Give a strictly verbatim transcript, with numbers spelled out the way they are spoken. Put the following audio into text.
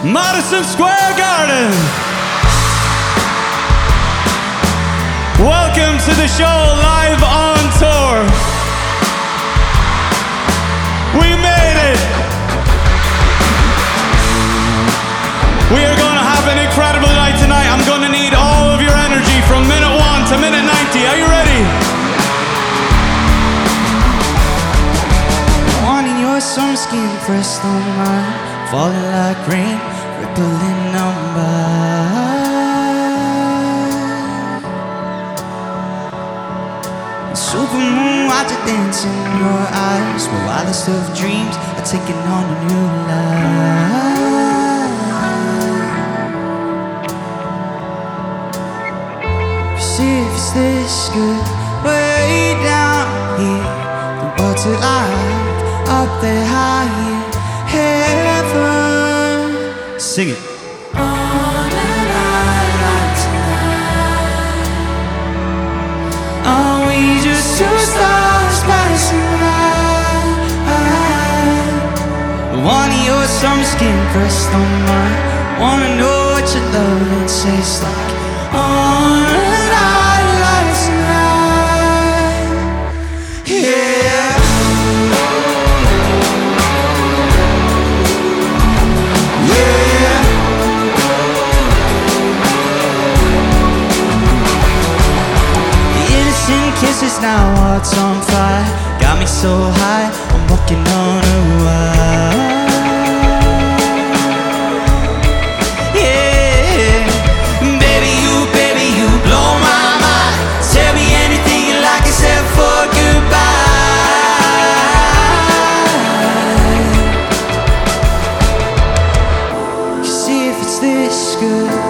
Madison Square Garden. Welcome to the show live on tour. We made it. We are going to have an incredible night tonight. I'm going to need all of your energy from minute one to minute ninety. Are you ready? Wanting your summer skin pressed on mine, falling like rain, rippling on by. Supermoon, watch it dance in your eyes, the wildest of dreams are taking on a new life. See if it's this good, way down here, the buttered light, up there high in heaven. Sing it. On a night like tonight, are we just two stars passing by? Wanting your summer skin pressed on mine, wanna know what your loving tastes like. On a night like tonight, yeah. Kisses now, hearts on fire, got me so high, I'm walking on a wire. Yeah, baby you, baby you blow my mind. Tell me anything you like except for goodbye. See if it's this good.